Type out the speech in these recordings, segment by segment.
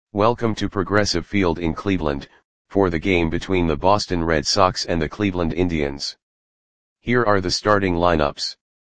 Welcome to Progressive Field in Cleveland, for the game between the Boston Red Sox and the Cleveland Indians. Here are the starting lineups.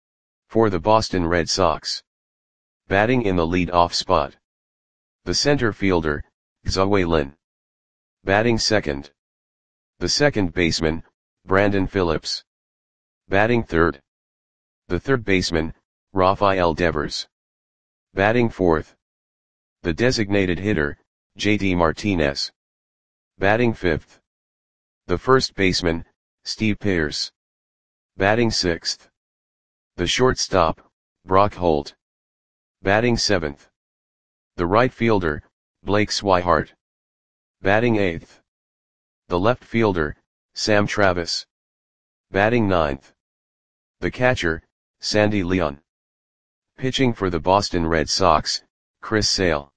For the Boston Red Sox. Batting in the lead-off spot. The center fielder, Tzu-Wei Lin. Batting second. The second baseman, Brandon Phillips. Batting third. The third baseman, Rafael Devers. Batting fourth. The designated hitter, JD Martinez. Batting fifth. The first baseman, Steve Pearce. Batting sixth. The shortstop, Brock Holt. Batting seventh. The right fielder, Blake Swihart. Batting eighth. The left fielder, Sam Travis. Batting ninth. The catcher, Sandy Leon. Pitching for the Boston Red Sox, Chris Sale.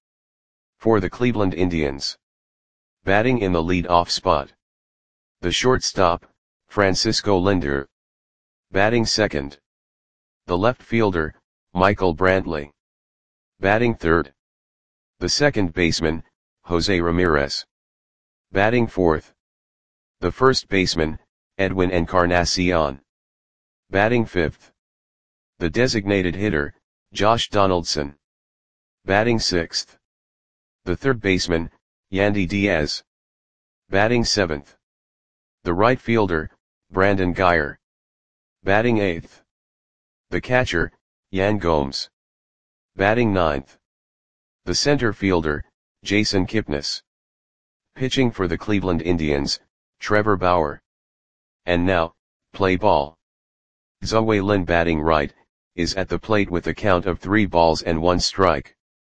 For the Cleveland Indians. Batting in the lead-off spot. The shortstop, Francisco Lindor. Batting second. The left fielder, Michael Brantley. Batting third. The second baseman, Jose Ramirez. Batting fourth. The first baseman, Edwin Encarnacion. Batting fifth. The designated hitter, Josh Donaldson. Batting sixth. The third baseman, Yandy Diaz. Batting seventh. The right fielder, Brandon Guyer. Batting eighth. The catcher, Yan Gomes. Batting ninth. The center fielder, Jason Kipnis. Pitching for the Cleveland Indians, Trevor Bauer. And now, play ball. Tzu-Wei Lin batting right, is at the plate with a count of 3 balls and 1 strike.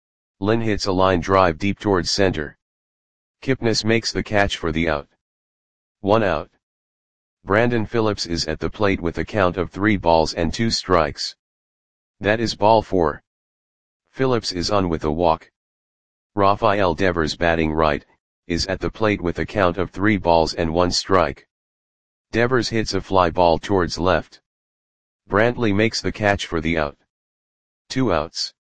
Lin hits a line drive deep towards center. Kipnis makes the catch for the out. 1 out. Brandon Phillips is at the plate with a count of 3 balls and 2 strikes. That is ball 4. Phillips is on with a walk. Rafael Devers batting right, is at the plate with a count of 3 balls and 1 strike. Devers hits a fly ball towards left. Brantley makes the catch for the out. 2 outs.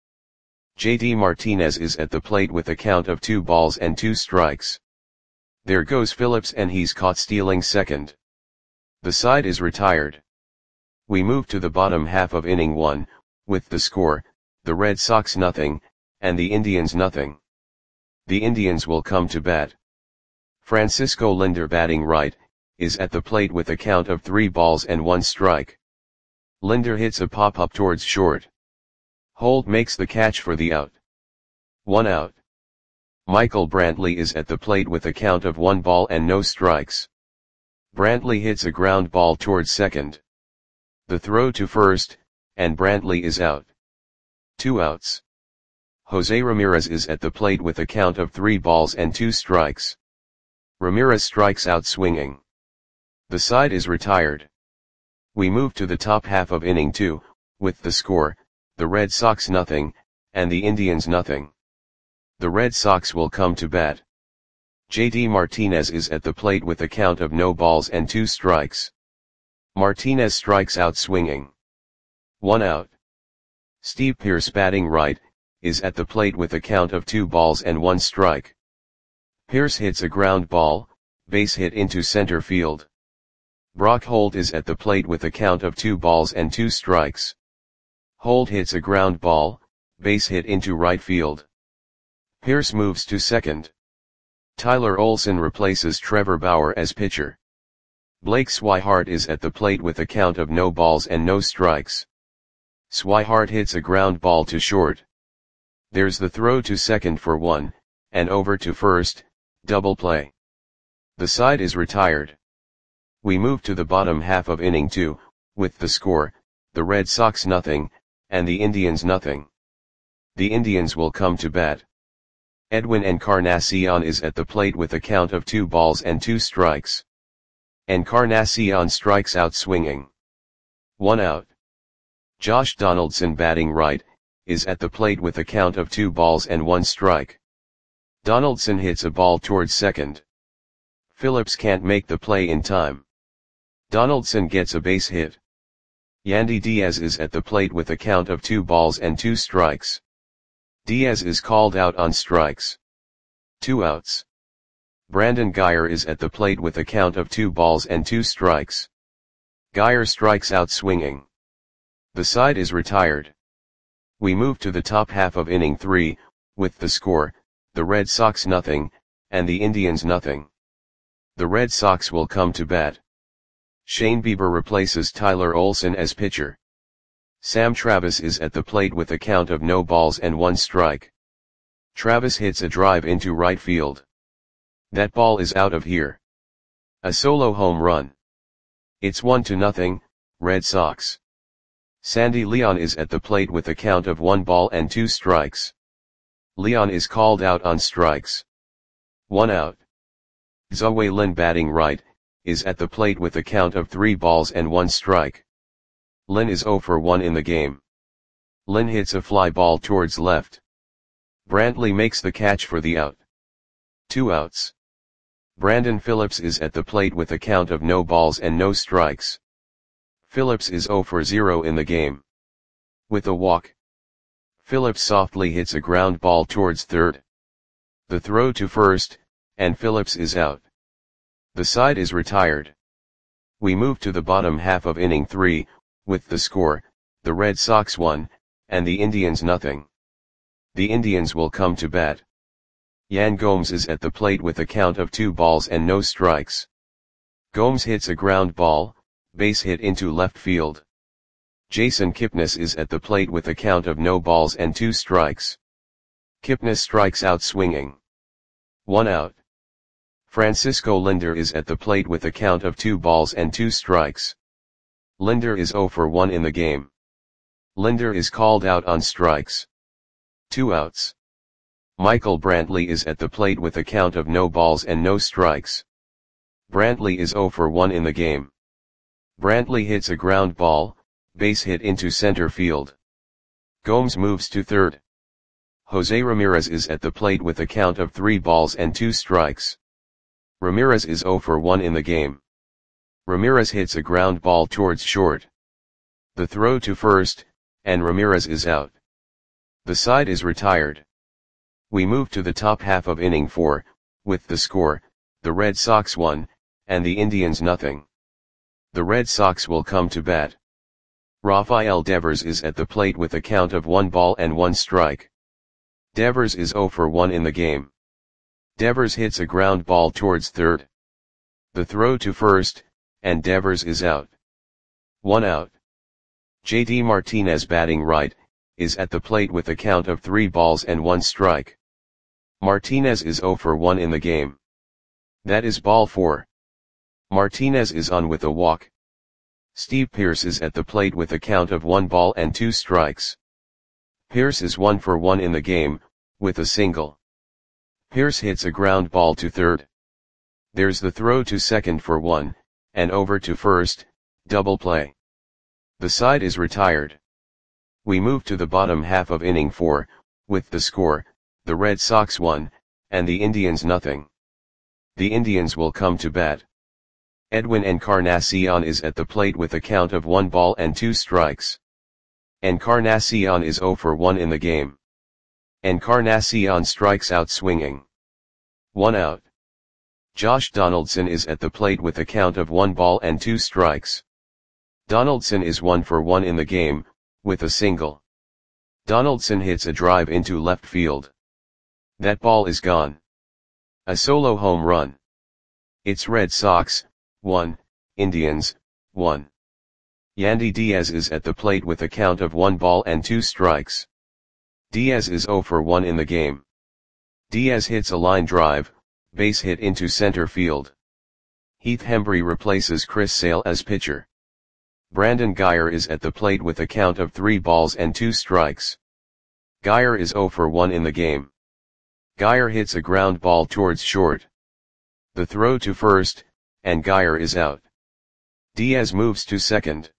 JD Martinez is at the plate with a count of 2 balls and 2 strikes. There goes Phillips and he's caught stealing second. The side is retired. We move to the bottom half of inning 1, with the score, the Red Sox nothing, and the Indians nothing. The Indians will come to bat. Francisco Lindor batting right, is at the plate with a count of 3 balls and 1 strike. Lindor hits a pop-up towards short. Holt makes the catch for the out. 1 out. Michael Brantley is at the plate with a count of 1 ball and no strikes. Brantley hits a ground ball towards second. The throw to first, and Brantley is out. 2 outs. Jose Ramirez is at the plate with a count of 3 balls and 2 strikes. Ramirez strikes out swinging. The side is retired. We move to the top half of inning 2, with the score, the Red Sox nothing, and the Indians nothing. The Red Sox will come to bat. JD Martinez is at the plate with a count of no balls and 2 strikes. Martinez strikes out swinging. 1 out. Steve Pearce batting right, is at the plate with a count of 2 balls and 1 strike. Pearce hits a ground ball, base hit into center field. Brock Holt is at the plate with a count of 2 balls and 2 strikes. Holt hits a ground ball, base hit into right field. Pearce moves to second. Tyler Olson replaces Trevor Bauer as pitcher. Blake Swihart is at the plate with a count of no balls and no strikes. Swihart hits a ground ball to short. There's the throw to second for 1, and over to first, double play. The side is retired. We move to the bottom half of inning 2, with the score, the Red Sox nothing, and the Indians nothing. The Indians will come to bat. Edwin Encarnacion is at the plate with a count of 2 balls and 2 strikes. Encarnacion strikes out swinging. 1 out. Josh Donaldson batting right, is at the plate with a count of 2 balls and 1 strike. Donaldson hits a ball towards second. Phillips can't make the play in time. Donaldson gets a base hit. Yandy Diaz is at the plate with a count of 2 balls and 2 strikes. Diaz is called out on strikes. 2 outs. Brandon Guyer is at the plate with a count of 2 balls and 2 strikes. Guyer strikes out swinging. The side is retired. We move to the top half of inning 3, with the score, the Red Sox nothing, and the Indians nothing. The Red Sox will come to bat. Shane Bieber replaces Tyler Olson as pitcher. Sam Travis is at the plate with a count of no balls and 1 strike. Travis hits a drive into right field. That ball is out of here. A solo home run. It's 1-0, Red Sox. Sandy Leon is at the plate with a count of 1 ball and 2 strikes. Leon is called out on strikes. 1 out. Zoe Lin, batting right, is at the plate with a count of 3 balls and 1 strike. Lin is 0 for 1 in the game. Lin hits a fly ball towards left. Brantley makes the catch for the out. 2 outs. Brandon Phillips is at the plate with a count of no balls and no strikes. Phillips is 0 for 0 in the game. With a walk, Phillips softly hits a ground ball towards third. The throw to first, and Phillips is out. The side is retired. We move to the bottom half of inning 3, with the score, the Red Sox 1, and the Indians nothing. The Indians will come to bat. Yan Gomes is at the plate with a count of 2 balls and no strikes. Gomes hits a ground ball, base hit into left field. Jason Kipnis is at the plate with a count of no balls and 2 strikes. Kipnis strikes out swinging. 1 out. Francisco Linder is at the plate with a count of 2 balls and 2 strikes. Linder is 0 for 1 in the game. Linder is called out on strikes. 2 outs. Michael Brantley is at the plate with a count of no balls and no strikes. Brantley is 0 for 1 in the game. Brantley hits a ground ball, base hit into center field. Gomes moves to third. Jose Ramirez is at the plate with a count of 3 balls and 2 strikes. Ramirez is 0 for 1 in the game. Ramirez hits a ground ball towards short. The throw to first, and Ramirez is out. The side is retired. We move to the top half of inning 4, with the score, the Red Sox 1, and the Indians nothing. The Red Sox will come to bat. Rafael Devers is at the plate with a count of 1 ball and 1 strike. Devers is 0 for 1 in the game. Devers hits a ground ball towards third. The throw to first, and Devers is out. 1 out. JD Martinez, batting right, is at the plate with a count of 3 balls and 1 strike. Martinez is 0 for 1 in the game. That is ball 4. Martinez is on with a walk. Steve Pearce is at the plate with a count of 1 ball and 2 strikes. Pearce is 1 for 1 in the game, with a single. Pearce hits a ground ball to third. There's the throw to second for 1, and over to first, double play. The side is retired. We move to the bottom half of inning 4, with the score, the Red Sox 1, and the Indians nothing. The Indians will come to bat. Edwin Encarnacion is at the plate with a count of 1 ball and 2 strikes. Encarnacion is 0 for 1 in the game. Encarnacion strikes out swinging. 1 out. Josh Donaldson is at the plate with a count of 1 ball and 2 strikes. Donaldson is 1 for 1 in the game, with a single. Donaldson hits a drive into left field. That ball is gone. A solo home run. It's Red Sox 1, Indians 1. Yandy Diaz is at the plate with a count of 1 ball and 2 strikes. Diaz is 0 for 1 in the game. Diaz hits a line drive, base hit into center field. Heath Hembree replaces Chris Sale as pitcher. Brandon Guyer is at the plate with a count of 3 balls and 2 strikes. Guyer is 0 for 1 in the game. Guyer hits a ground ball towards short. The throw to first, and Guyer is out. Diaz moves to second.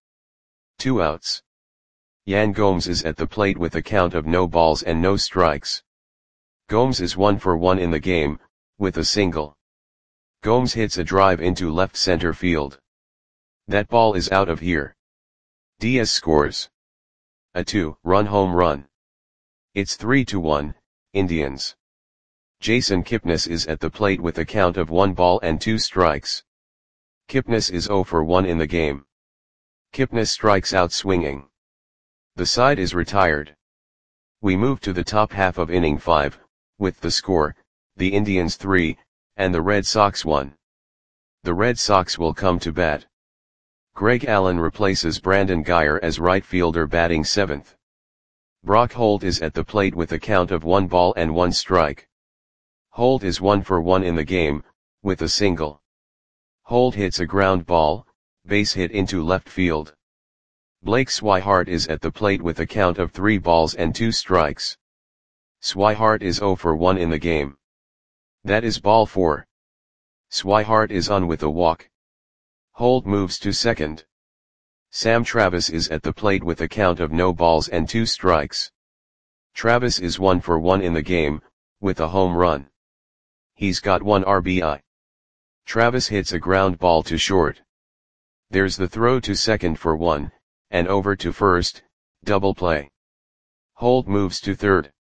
2 outs. Yan Gomes is at the plate with a count of no balls and no strikes. Gomes is 1 for 1 in the game, with a single. Gomes hits a drive into left center field. That ball is out of here. Diaz scores a 2-run home run. It's 3-1, Indians. Jason Kipnis is at the plate with a count of 1 ball and 2 strikes. Kipnis is 0 for 1 in the game. Kipnis strikes out swinging. The side is retired. We move to the top half of inning 5, with the score, the Indians 3, and the Red Sox 1. The Red Sox will come to bat. Greg Allen replaces Brandon Guyer as right fielder batting 7th. Brock Holt is at the plate with a count of 1 ball and 1 strike. Holt is 1 for 1 in the game, with a single. Holt hits a ground ball, base hit into left field. Blake Swihart is at the plate with a count of 3 balls and 2 strikes. Swihart is 0 for 1 in the game. That is ball 4. Swihart is on with a walk. Holt moves to second. Sam Travis is at the plate with a count of no balls and 2 strikes. Travis is 1 for 1 in the game, with a home run. He's got 1 RBI. Travis hits a ground ball to short. There's the throw to second for 1, and over to first, double play. Holt moves to third.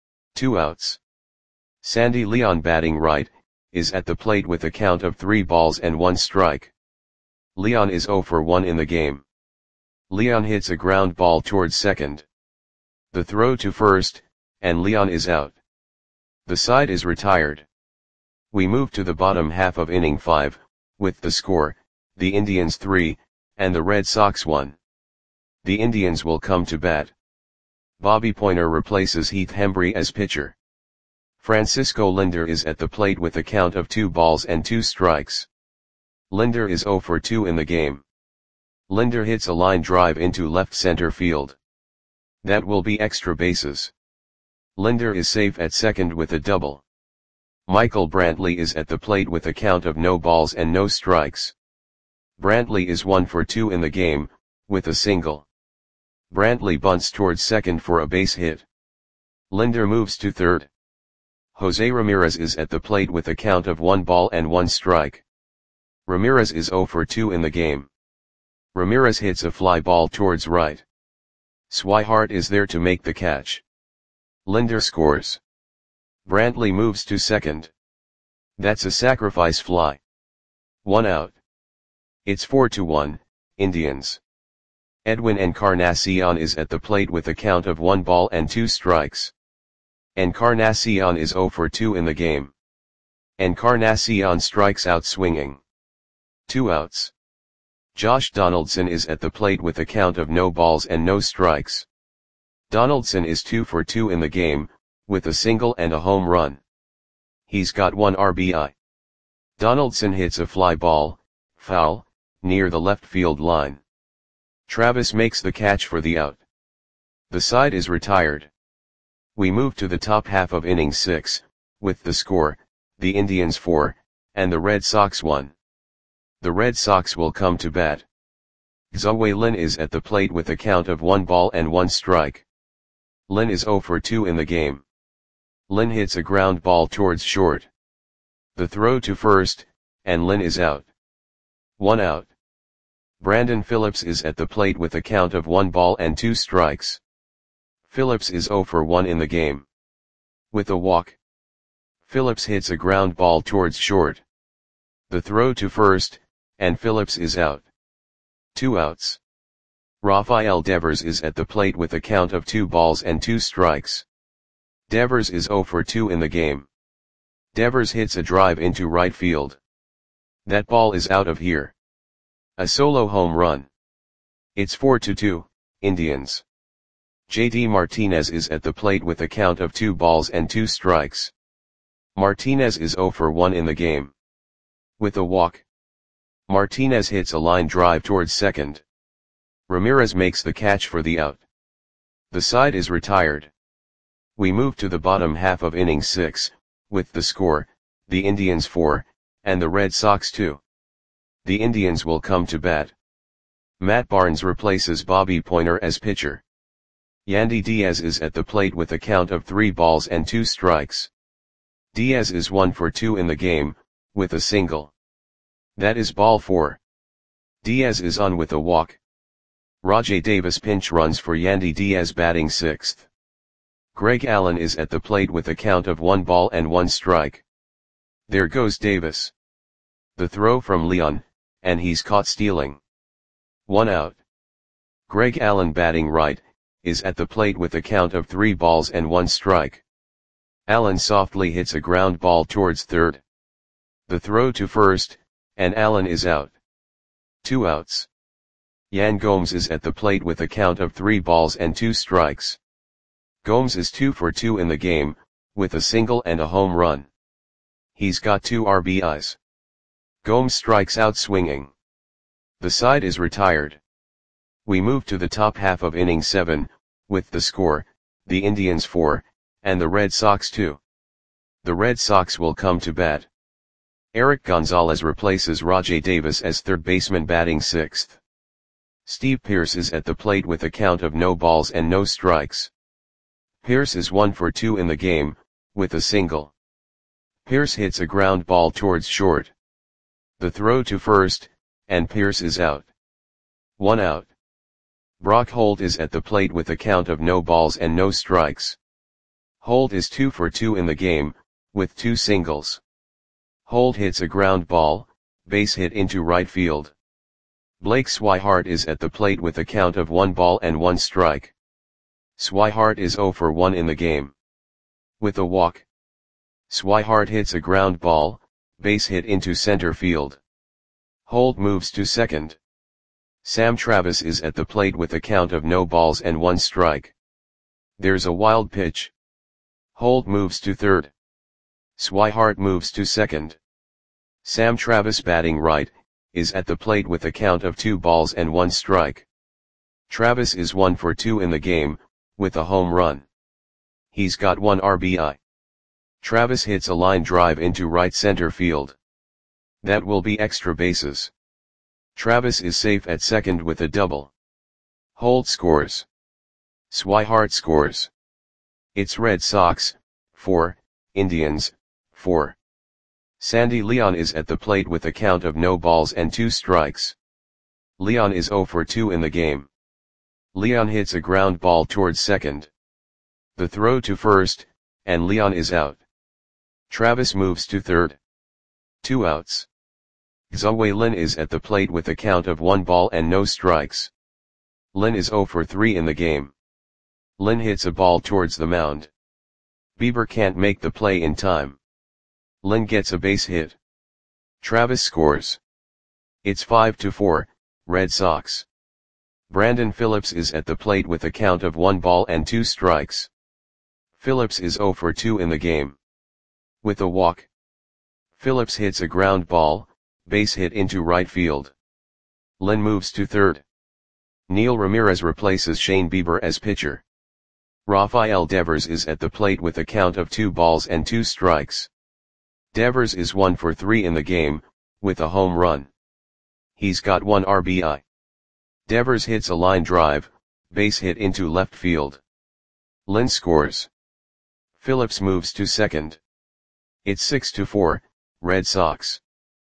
2 outs. Sandy Leon batting right, is at the plate with a count of 3 balls and 1 strike. Leon is 0 for 1 in the game. Leon hits a ground ball towards second. The throw to first, and Leon is out. The side is retired. We move to the bottom half of inning 5, with the score, the Indians 3, and the Red Sox 1. The Indians will come to bat. Bobby Poyner replaces Heath Hembree as pitcher. Francisco Lindor is at the plate with a count of 2 balls and 2 strikes. Lindor is 0 for 2 in the game. Lindor hits a line drive into left center field. That will be extra bases. Lindor is safe at second with a double. Michael Brantley is at the plate with a count of no balls and no strikes. Brantley is 1 for 2 in the game, with a single. Brantley bunts towards second for a base hit. Lindor moves to third. Jose Ramirez is at the plate with a count of 1 ball and 1 strike. Ramirez is 0 for 2 in the game. Ramirez hits a fly ball towards right. Swihart is there to make the catch. Lindor scores. Brantley moves to second. That's a sacrifice fly. 1 out. It's 4-1, Indians. Edwin Encarnacion is at the plate with a count of 1 ball and 2 strikes. Encarnacion is 0 for 2 in the game. Encarnacion strikes out swinging. 2 outs. Josh Donaldson is at the plate with a count of no balls and no strikes. Donaldson is 2 for 2 in the game, with a single and a home run. He's got 1 RBI. Donaldson hits a fly ball, foul, near the left field line. Travis makes the catch for the out. The side is retired. We move to the top half of inning 6, with the score, the Indians 4, and the Red Sox 1. The Red Sox will come to bat. Xue Lin is at the plate with a count of 1 ball and 1 strike. Lin is 0 for 2 in the game. Lin hits a ground ball towards short. The throw to first, and Lin is out. 1 out. Brandon Phillips is at the plate with a count of 1 ball and 2 strikes. Phillips is 0 for 1 in the game. With a walk. Phillips hits a ground ball towards short. The throw to first, and Phillips is out. 2 outs. Rafael Devers is at the plate with a count of 2 balls and 2 strikes. Devers is 0 for 2 in the game. Devers hits a drive into right field. That ball is out of here. A solo home run. It's 4-2, Indians. JD Martinez is at the plate with a count of 2 balls and 2 strikes. Martinez is 0 for 1 in the game. With a walk. Martinez hits a line drive towards second. Ramirez makes the catch for the out. The side is retired. We move to the bottom half of inning 6, with the score, the Indians 4, and the Red Sox 2. The Indians will come to bat. Matt Barnes replaces Bobby Poyner as pitcher. Yandy Diaz is at the plate with a count of 3 balls and 2 strikes. Diaz is 1 for 2 in the game, with a single. That is ball 4. Diaz is on with a walk. Rajai Davis pinch runs for Yandy Diaz batting 6th. Greg Allen is at the plate with a count of 1 ball and 1 strike. There goes Davis. The throw from Leon, and he's caught stealing. 1 out. Greg Allen, batting right, is at the plate with a count of 3 balls and 1 strike. Allen softly hits a ground ball towards third. The throw to first, and Allen is out. 2 outs. Yan Gomes is at the plate with a count of 3 balls and 2 strikes. Gomes is 2 for 2 in the game, with a single and a home run. He's got 2 RBIs. Gomes strikes out swinging. The side is retired. We move to the top half of inning 7, with the score, the Indians 4, and the Red Sox 2. The Red Sox will come to bat. Eric Gonzalez replaces Rajai Davis as third baseman, batting 6th. Steve Pearce is at the plate with a count of no balls and no strikes. Pearce is 1 for 2 in the game, with a single. Pearce hits a ground ball towards short. The throw to first, and Pearce is out. 1 out. Brock Holt is at the plate with a count of no balls and no strikes. Holt is 2 for 2 in the game, with 2 singles. Holt hits a ground ball, base hit into right field. Blake Swihart is at the plate with a count of 1 ball and 1 strike. Swihart is 0 for 1 in the game. With a walk. Swihart hits a ground ball, base hit into center field. Holt moves to second. Sam Travis is at the plate with a count of no balls and 1 strike. There's a wild pitch. Holt moves to third. Swihart moves to second. Sam Travis, batting right, is at the plate with a count of 2 balls and 1 strike. Travis is 1 for 2 in the game, with a home run. He's got 1 RBI. Travis hits a line drive into right center field. That will be extra bases. Travis is safe at second with a double. Holt scores. Swihart scores. It's Red Sox 4, Indians 4. Sandy Leon is at the plate with a count of no balls and 2 strikes. Leon is 0 for 2 in the game. Leon hits a ground ball towards second. The throw to first, and Leon is out. Travis moves to third. 2 outs. Xavier Lin is at the plate with a count of 1 ball and no strikes. Lin is 0 for 3 in the game. Lin hits a ball towards the mound. Bieber can't make the play in time. Lin gets a base hit. Travis scores. It's 5-4, Red Sox. Brandon Phillips is at the plate with a count of 1 ball and 2 strikes. Phillips is 0 for 2 in the game. With a walk. Phillips hits a ground ball, base hit into right field. Lin moves to third. Neil Ramirez replaces Shane Bieber as pitcher. Rafael Devers is at the plate with a count of 2 balls and 2 strikes. Devers is 1 for 3 in the game, with a home run. He's got 1 RBI. Devers hits a line drive, base hit into left field. Lin scores. Phillips moves to second. It's 6-4, Red Sox.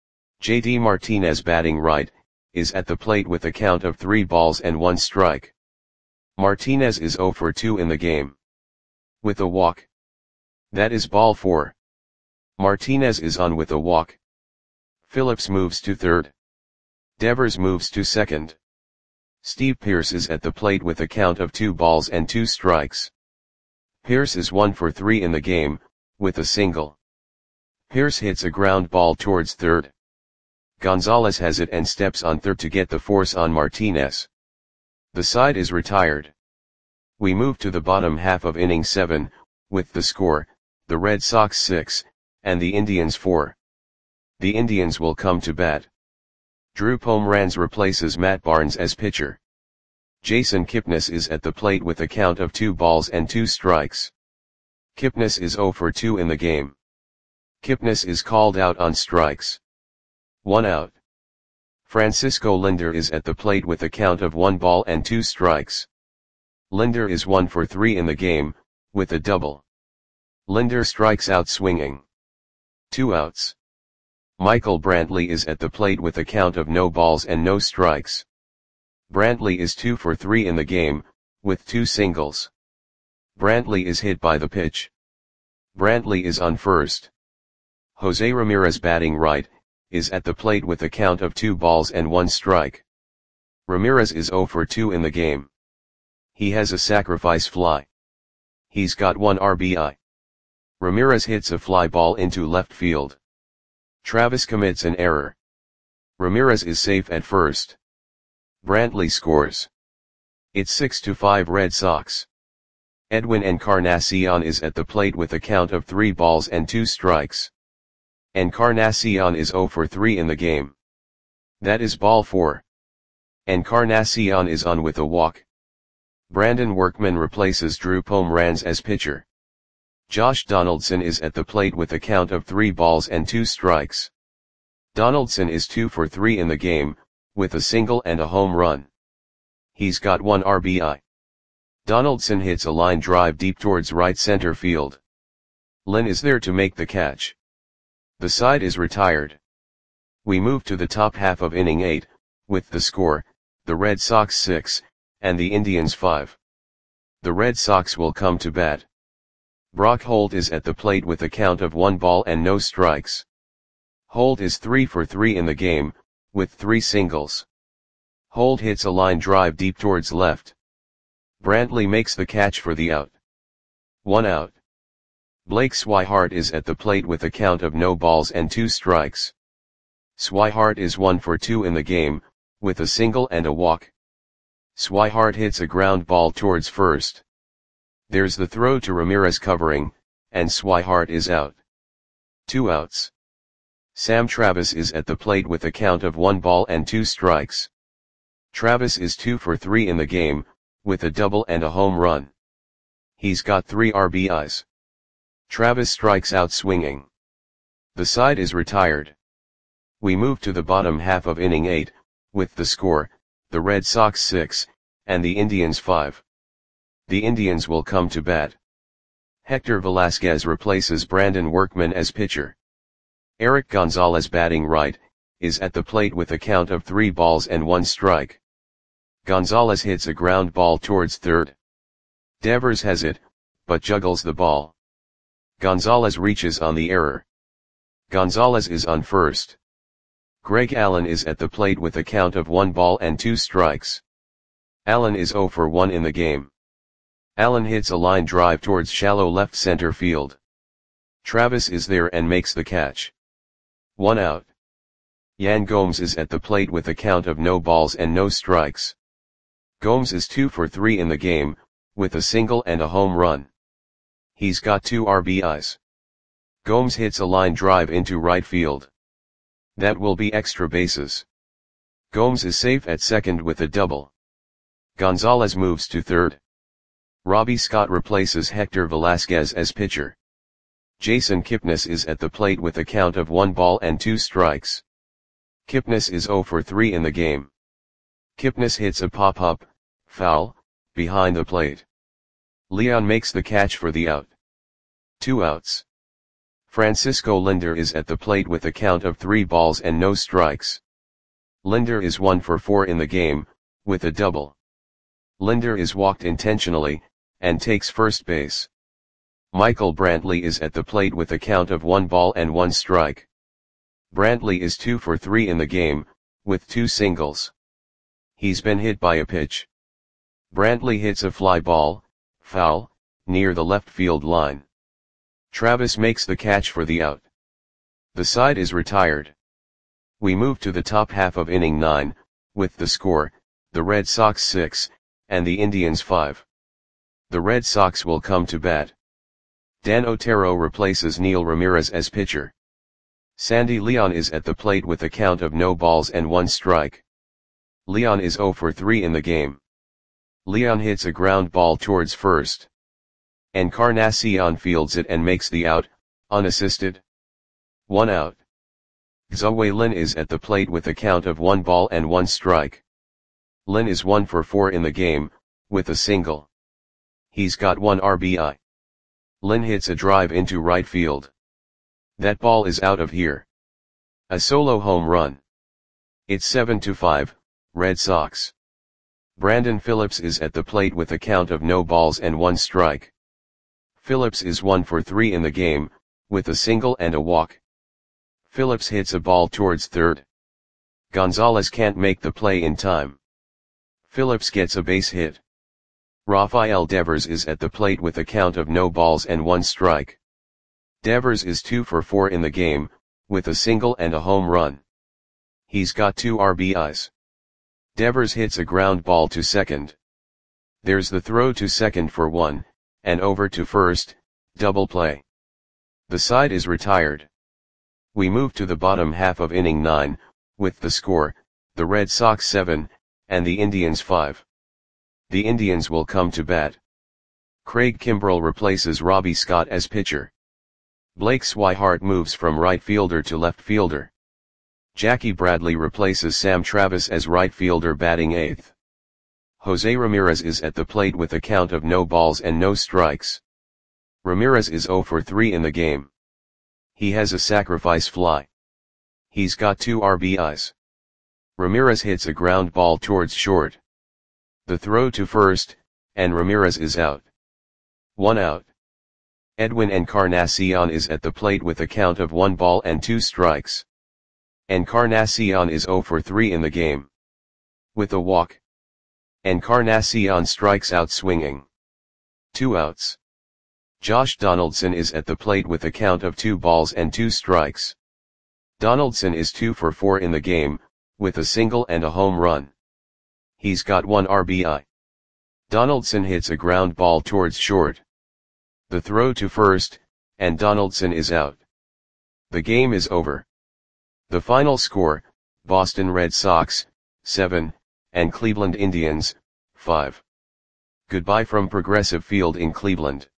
JD Martinez, batting right, is at the plate with a count of 3 balls and 1 strike. Martinez is 0 for 2 in the game. With a walk. That is ball 4. Martinez is on with a walk. Phillips moves to third. Devers moves to second. Steve Pearce is at the plate with a count of 2 balls and 2 strikes. Pearce is 1 for 3 in the game, with a single. Pearce hits a ground ball towards third. Gonzalez has it and steps on third to get the force on Martinez. The side is retired. We move to the bottom half of inning 7, with the score, the Red Sox 6, and the Indians 4. The Indians will come to bat. Drew Pomeranz replaces Matt Barnes as pitcher. Jason Kipnis is at the plate with a count of 2 balls and 2 strikes. Kipnis is 0 for 2 in the game. Kipnis is called out on strikes. 1 out. Francisco Lindor is at the plate with a count of 1 ball and 2 strikes. Lindor is 1 for 3 in the game, with a double. Lindor strikes out swinging. 2 outs. Michael Brantley is at the plate with a count of no balls and no strikes. Brantley is 2 for 3 in the game, with 2 singles. Brantley is hit by the pitch. Brantley is on first. Jose Ramirez batting right, is at the plate with a count of 2 balls and 1 strike. Ramirez is 0 for 2 in the game. He has a sacrifice fly. He's got 1 RBI. Ramirez hits a fly ball into left field. Travis commits an error. Ramirez is safe at first. Brantley scores. It's 6-5 Red Sox. Edwin Encarnacion is at the plate with a count of 3 balls and 2 strikes. Encarnacion is 0 for 3 in the game. That is ball 4. Encarnacion is on with a walk. Brandon Workman replaces Drew Pomeranz as pitcher. Josh Donaldson is at the plate with a count of 3 balls and 2 strikes. Donaldson is 2 for 3 in the game, with a single and a home run. He's got 1 RBI. Donaldson hits a line drive deep towards right center field. Lynn is there to make the catch. The side is retired. We move to the top half of inning 8, with the score, the Red Sox 6, and the Indians 5. The Red Sox will come to bat. Brock Holt is at the plate with a count of 1 ball and no strikes. Holt is 3 for 3 in the game, with 3 singles. Holt hits a line drive deep towards left. Brantley makes the catch for the out. 1 out. Blake Swihart is at the plate with a count of no balls and 2 strikes. Swihart is 1 for 2 in the game, with a single and a walk. Swihart hits a ground ball towards first. There's the throw to Ramirez covering, and Swihart is out. 2 outs. Sam Travis is at the plate with a count of 1 ball and 2 strikes. Travis is 2 for 3 in the game, with a double and a home run. He's got 3 RBIs. Travis strikes out swinging. The side is retired. We move to the bottom half of inning 8, with the score, the Red Sox 6, and the Indians 5. The Indians will come to bat. Hector Velasquez replaces Brandon Workman as pitcher. Eric Gonzalez batting right, is at the plate with a count of 3 balls and 1 strike. Gonzalez hits a ground ball towards third. Devers has it, but juggles the ball. Gonzalez reaches on the error. Gonzalez is on first. Greg Allen is at the plate with a count of 1 ball and 2 strikes. Allen is 0 for 1 in the game. Allen hits a line drive towards shallow left center field. Travis is there and makes the catch. 1 out. Yan Gomes is at the plate with a count of no balls and no strikes. Gomes is 2 for 3 in the game, with a single and a home run. He's got 2 RBIs. Gomes hits a line drive into right field. That will be extra bases. Gomes is safe at second with a double. Gonzalez moves to third. Robbie Scott replaces Hector Velasquez as pitcher. Jason Kipnis is at the plate with a count of 1 ball and 2 strikes. Kipnis is 0 for 3 in the game. Kipnis hits a pop-up, foul, behind the plate. Leon makes the catch for the out. 2 outs. Francisco Lindor is at the plate with a count of 3 balls and no strikes. Lindor is 1 for 4 in the game, with a double. Lindor is walked intentionally, and takes first base. Michael Brantley is at the plate with a count of 1 ball and 1 strike. Brantley is 2 for 3 in the game, with 2 singles. He's been hit by a pitch. Brantley hits a fly ball, foul, near the left field line. Travis makes the catch for the out. The side is retired. We move to the top half of inning 9, with the score, the Red Sox 6, and the Indians 5. The Red Sox will come to bat. Dan Otero replaces Neil Ramirez as pitcher. Sandy Leon is at the plate with a count of no balls and 1 strike. Leon is 0 for 3 in the game. Leon hits a ground ball towards first. Encarnacion fields it and makes the out, unassisted. 1 out. Xavier Lin is at the plate with a count of 1 ball and 1 strike. Lin is 1 for 4 in the game, with a single. He's got 1 RBI. Lin hits a drive into right field. That ball is out of here. A solo home run. It's 7-5, Red Sox. Brandon Phillips is at the plate with a count of no balls and 1 strike. Phillips is 1 for 3 in the game, with a single and a walk. Phillips hits a ball towards third. Gonzalez can't make the play in time. Phillips gets a base hit. Rafael Devers is at the plate with a count of no balls and 1 strike. Devers is 2 for 4 in the game, with a single and a home run. He's got 2 RBIs. Devers hits a ground ball to second. There's the throw to second for 1, and over to first, double play. The side is retired. We move to the bottom half of inning 9, with the score, the Red Sox 7, and the Indians 5. The Indians will come to bat. Craig Kimbrell replaces Robbie Scott as pitcher. Blake Swihart moves from right fielder to left fielder. Jackie Bradley replaces Sam Travis as right fielder batting 8th. Jose Ramirez is at the plate with a count of no balls and no strikes. Ramirez is 0 for 3 in the game. He has a sacrifice fly. He's got 2 RBIs. Ramirez hits a ground ball towards short. The throw to first, and Ramirez is out. 1 out. Edwin Encarnacion is at the plate with a count of 1 ball and 2 strikes. Encarnacion is 0 for 3 in the game. With a walk. Encarnacion strikes out swinging. 2 outs. Josh Donaldson is at the plate with a count of 2 balls and 2 strikes. Donaldson is 2 for 4 in the game, with a single and a home run. He's got 1 RBI. Donaldson hits a ground ball towards short. The throw to first, and Donaldson is out. The game is over. The final score, Boston Red Sox, 7, and Cleveland Indians, 5. Goodbye from Progressive Field in Cleveland.